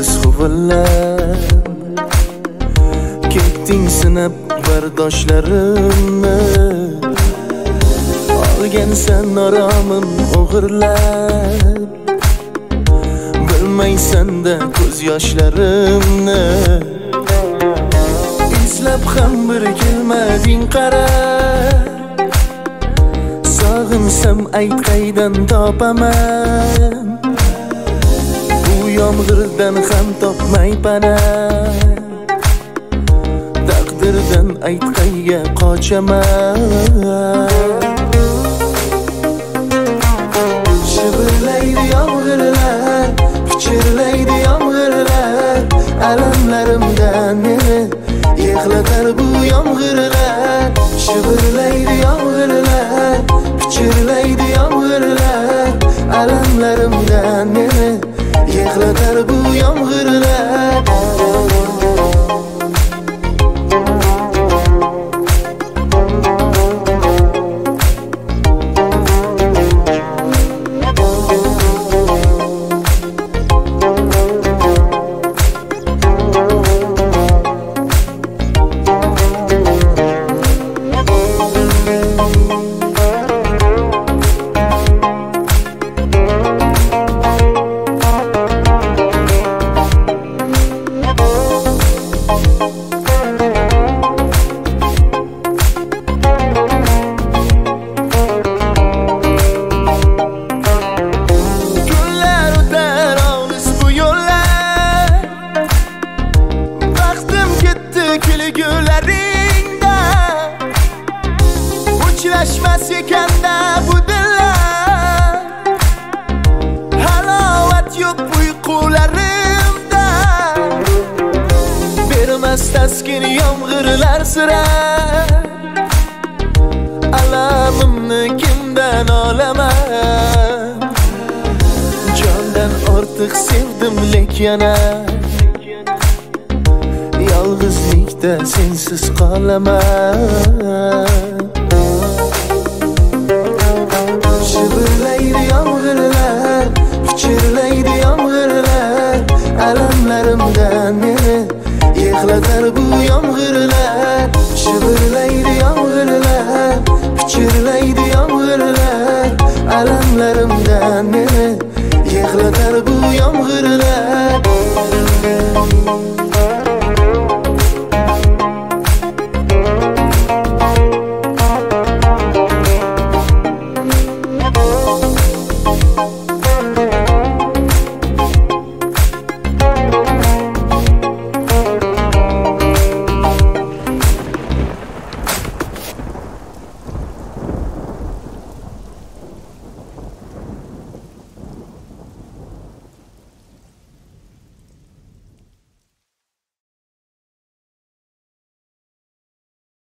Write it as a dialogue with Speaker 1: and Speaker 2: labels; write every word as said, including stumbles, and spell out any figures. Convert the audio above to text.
Speaker 1: yolg'iz huvillab ketding sinab bardoshlarimni, olgansan oromim o'g'irlab, bilmaysan-da ko'z yoshlarimni. Izlab ham bir kelmading qara, sog'insam ayt qaydan topaman, bu yomg'irdan ham topmay pana. Taqdirdan ayt qayga qochaman. Shivirlaydi yomg'irlar, pichirlaydi yomg'irlar, alamlarimdan meni yig'latar bu yomg'irlar. Shivirlaydi yomg'irlar, pichirlaydi yomg'irlar, alamlarimdan meni yig'latar bu yomg'irlar. Uchrashmas ekanda bu dillar, halovat yo'q uyqularimda, bermas taskin yomg'irlar sira. Alamimni kimdan olaman, jondan ortiq sevdim lek yana, yolg'izlikda sensiz qolaman. Shivirlaydi yomg'irlar, pichirlaydi yomg'irlar, alamlarimdan meni yig'latar bu yomg'irlar. Shivirlaydi yomg'irlar, pichirlaydi yomg'irlar, alamlarimdan meni yig'latar bu yomg'irlar.